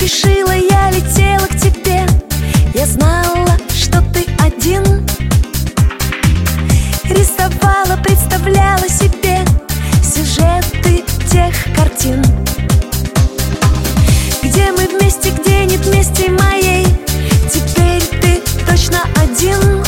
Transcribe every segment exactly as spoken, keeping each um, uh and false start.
спешила, я летела к тебе. Я знала, что ты один. Рисовала, представляла себе сюжеты тех картин, где мы вместе, где нет вместе моей. Теперь ты точно один.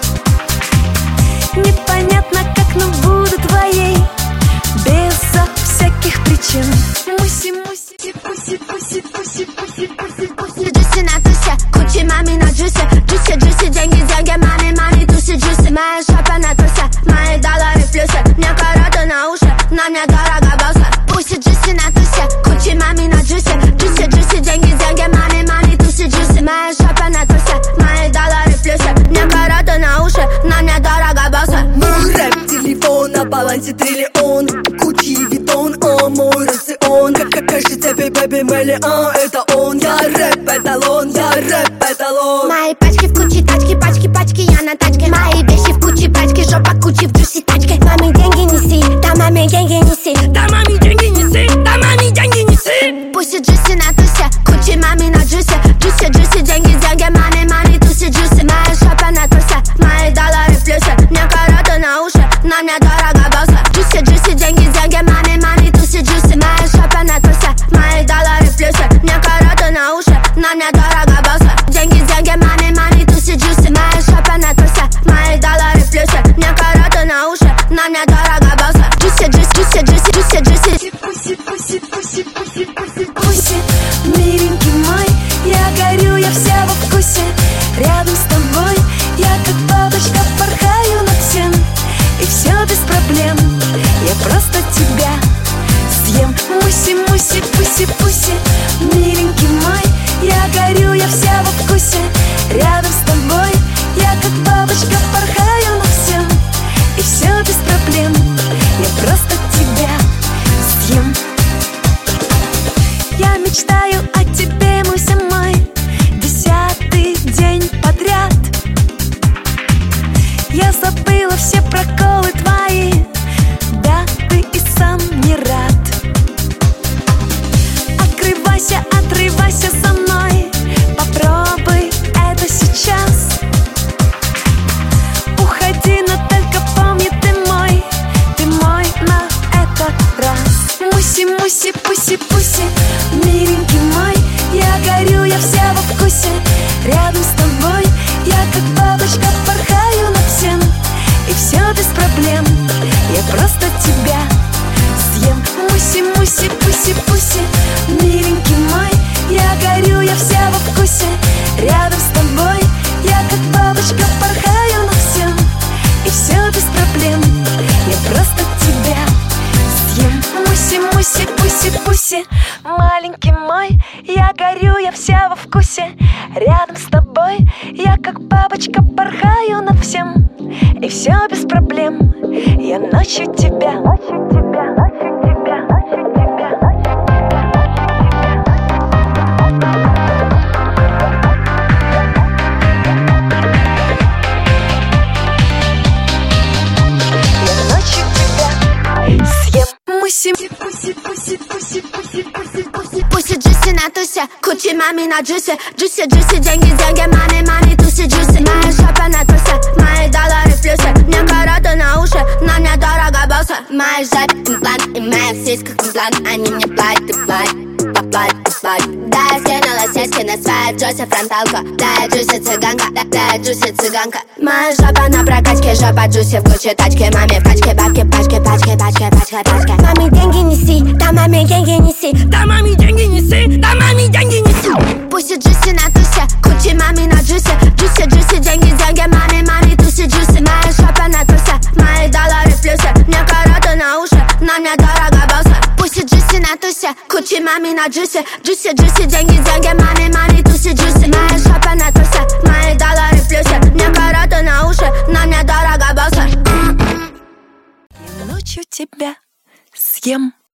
Непонятно как, но буду твоей безо всяких причин. Муси, муси, пуси, пуси, пуси, пуси, пуси, пуси. Джуси на тусе, кучи мами на джусе. Джуси, джуси, деньги, деньги, мами, мами, туси, джуси. Моя шапа на тусе, мои доллары в плюсе. Мне караты на уши, на мне дорого босса. Пуси, джуси на тусе, кучи мами на джусе. Джуси, джуси, деньги, деньги, мами, мами, туси, джуси. Моя шапа на тусе, мои доллары в плюсе. Мне караты на уши, на мне дорого босса. Мой рэп-телефон на балансе триллион. Кучи Витон, о, мой рацион. Как кажется, бэби, миллион. Это он, я рэп-эталон, я рэп-эталон. Мои пачки в куче, тачки, пачки, пачки, я на тачке. Мои вещи в куче, пачки, жопа кучи в джуси тачке. Маме деньги неси, да маме деньги неси. Да маме деньги неси, да маме деньги неси. Пусть джуси на тусе, кучи мами на джусе. Джуси, джуси, деньги, деньги, мами, мами, туси, джуси. Моя шапа на тусе, мои доллары в плюсе. Мне караты на уши, на мне дорого босса. Джуси, джуси, деньги, деньги, мами, мами, туси, джуси. Моя шапа на тусе, мои доллары в плюсе. Мне караты на уши, на мне дорого босса. Деньги, деньги, мами, мами, туси, джуси. Моя шапа на тусе, мои доллары в плюсе. Мне караты на уши, на мне дорого босса. Джуси, джуси, джуси, джуси, джуси, джуси. Пуси, пуси, пуси, пуси, пуси, пуси. Миленький мой, я горю, я вся во вкусе. Рядом с тобой я как бабочка порхаю над всем. И все без проблем, я просто тебя съем. Муси, муси, пуси, пуси. Миленький мой, я горю, я вся во вкусе. Рядом с тобой я как бабочка порхаю над всем. И все без проблем, я просто тебя съем. Я мечтаю о тебе, Муся мой, десятый день подряд. Я забыла все проколы твои, да ты и сам не рад. Открывайся, отрывайся со мной, попробуй это сейчас. Уходи, но только помни, ты мой, ты мой на этот раз. Муси, муси, пуси, пуси. Миленький мой, я горю, я вся во вкусе. Рядом с тобой я как бабочка порхаю над всем. И все без проблем, я просто тебя съем. Муси, муси, пуси, пуси. Миленький мой, я горю, я вся во вкусе. Рядом с тобой я как бабочка порхаю над всем. И все без проблем, я просто тебя съем. Муси, муси, пуси, пуси. Маленький мой, я горю, я вся во вкусе. Рядом с тобой я как бабочка порхаю над всем. И все без проблем, я ночью тебя, ночью тебя, ночью тебя, ночью тебя, ночью я ночью тебя съем. Муси, пуси, пуси, пуси, пуси, пуси, пуси. Пуси, джуси на тусе, кучи мами на джусе. Джуси, джуси, деньги, деньги, мами, мами, туси, джуси. Моя шапа на тусе, мои доллары в плюсе. Мне караты на уши, на мне дорого босса. Мои жопы имплант, и моя в сиськах имплант. Они мне платят и платят, поплатят и платят. Да, я скинула сиськи на свою джуси фронталку. Да, я джуси цыганка, да, да, я джуси цыганка. Моя жопа на прокачке, жопа джуси в куче тачки. Маме в пачке, бабки, пачки, пачки, пачки, пачки, пачки. Маме деньги неси, да маме деньги неси. Да маме деньги неси, да маме деньги неси. Пуси, джуси на тусе, кучи мами на джусе. Джуси, джуси, деньги, деньги, мами, мами, туси, джуси. Моя шапа на тусе, мои доллары в плюсе. Мне караты на уши, на мне дорого босса. Пуси, джуси на тусе, кучи мами на джусе. Джуси, джуси, деньги, деньги, мами, мами, туси, джуси. Моя шапа на тусе, мои доллары в плюсе. Мне караты на уши, на мне дорого босса. я ночью тебя съем.